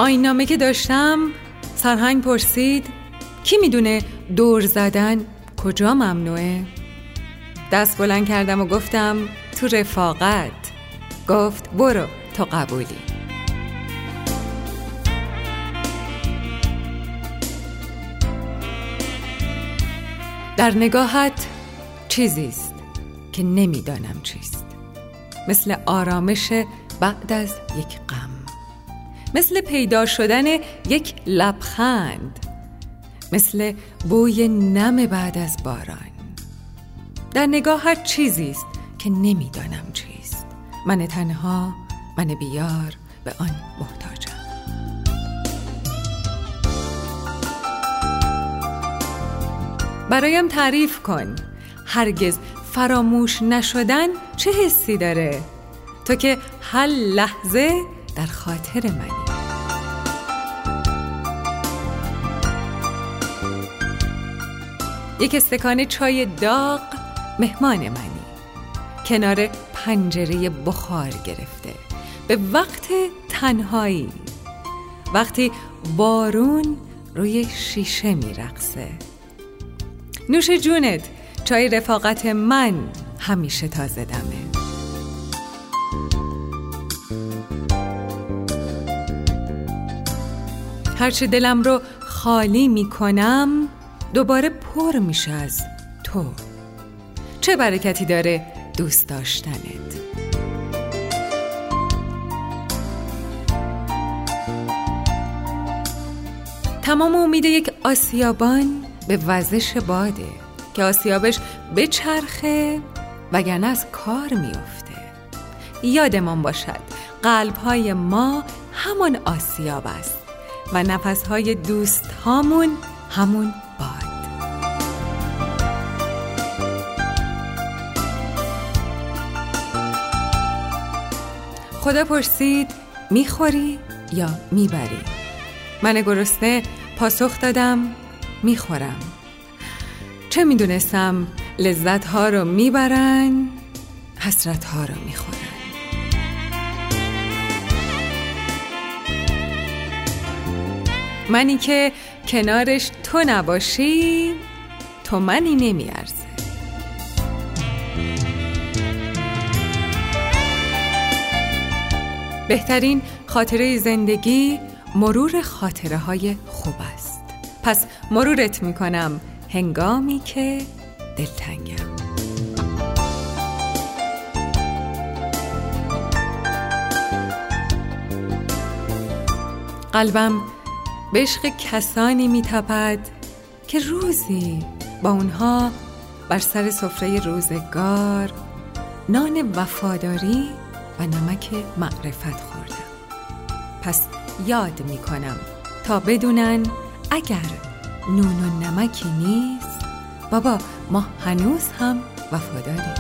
آیین‌نامه که داشتم سرهنگ پرسید کی میدونه دور زدن کجا ممنوعه؟ دست بلند کردم و گفتم تو رفاقت. گفت برو تو قبولی. در نگاهت چیزیست که نمیدانم چیست، مثل آرامش بعد از یک غم، مثل پیدا شدن یک لبخند، مثل بوی نم بعد از باران. در نگاهت چیزیست که نمیدانم چیست، من تنها، من بیار به آن محتاجم. برایم تعریف کن هرگز فراموش نشدن چه حسی داره، تو که هر لحظه در خاطر منی. یک استکان چای داغ مهمان منی، کنار پنجره بخار گرفته، به وقت تنهایی، وقتی بارون روی شیشه میرقصه. نوش جونت، چای رفاقت من همیشه تازه دمه. هرچه دلم رو خالی میکنم دوباره پر میشه از تو. چه برکتی داره دوست داشتنت. تمام امید یک آسیابان به وزش باده که آسیابش بچرخه وگرنه از کار میفته. یادمان باشد قلب‌های ما همون آسیاب است و نفس‌های دوست هامون همون باد. خدا پرسید میخوری یا میبری؟ من گرسنه پاسخ دادم میخورم. چه میدونستم لذت ها رو میبرن، حسرت ها رو میخورن. منی که کنارش تو نباشی تو منی نمیارزه. بهترین خاطره زندگی مرور خاطره های خوب است. پس مرورت میکنم هنگامی که دلتنگم. قلبم به عشق کسانی میتپد که روزی با اونها بر سر سفره روزگار نان وفاداری و نمک معرفت خوردم. پس یاد میکنم تا بدونن اگر نون و نمکی نیست بابا ما هنوز هم وفاداریم.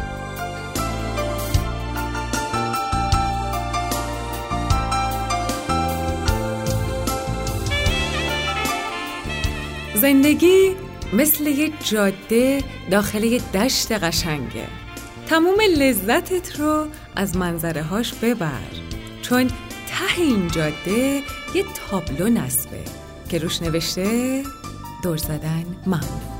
زندگی مثل یه جاده داخل یه دشت قشنگه. تموم لذتت رو از منظرهاش ببر، چون ته این جاده یه تابلو نصبه که روش نوشته دور زدن ممنوع.